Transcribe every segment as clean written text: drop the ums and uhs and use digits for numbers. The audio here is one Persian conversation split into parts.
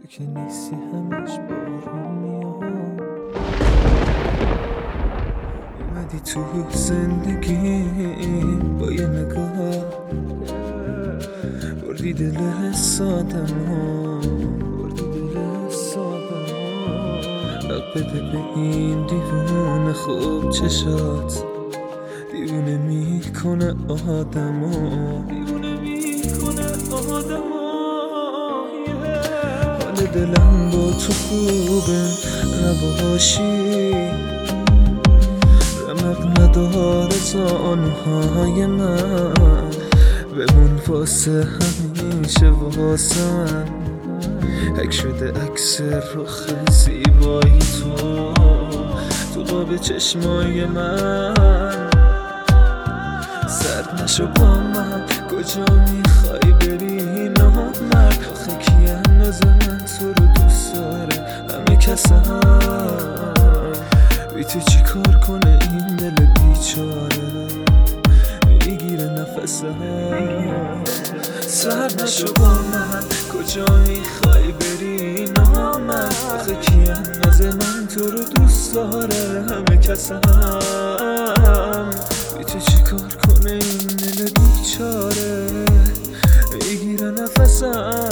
تو که نیستی همش بارون میاد. اومدی تو زندگی با یه نگاه، بردی دل سادمو، حق بده به این دیوونه خوب چشات، دیوونه میکنه آدمو، حال دلم با تو خوبه نباشی، رمق نداره زانوهای من، بمون واسه همیشه واسه من، حک شده عکس رخ زیبایی تو قاب چشمای من. سرد نشو با من، کجا میخوای بری نامرد، آخه کی انداز من تو رو دوست داره، همه کسم بی تو چی کار کنه این دل بیچاره، میگیره نفسم. سرد نشو با من، کجا میخوای بری نامرد، آخه کی انداز من تو رو دوست داره، همه کسم بی تو چی کار کنه این دل بیچاره، میگیره نفسم.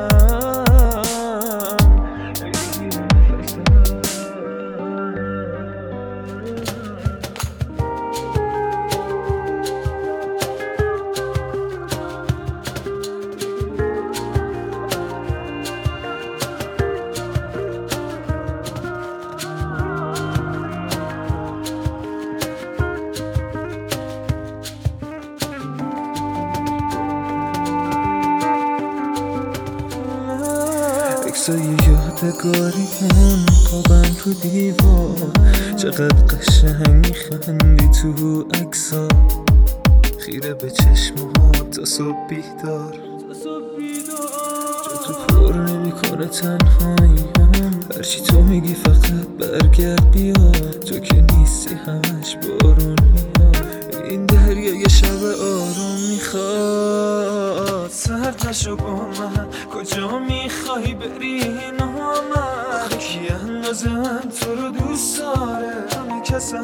عکسای یادگاری اون قابم تو دیوار، چقدر قشنگ میخندی تو عکسا، خیره به چشمات تا صبح بیدار، جا تو پر نمیکنه تنهاییم، هرچی تو میگی فقط برگرد بیا، تو که نیستی همش بارون میاد، این دریا یه شب آروم میخواد. سرد نشو با من، کجا میخوای بری نامرد، کی انداز من تو رو دوست داره، همه کسم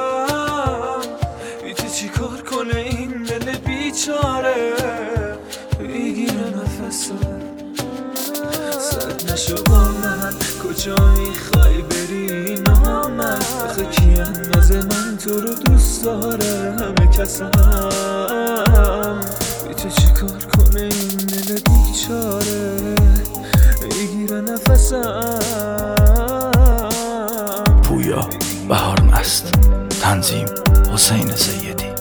بی تو چی کار کنه این دل بیچاره، میگیره نفسم. سرد نشو با من، کجا میخوای بری نامرد، آخه کی انداز من تو رو دوست داره، همه کسم بی تو چی کار کنه این دل بیچاره، میگیره نفسم. پویا بهار مست، تنظیم حسین سیدی.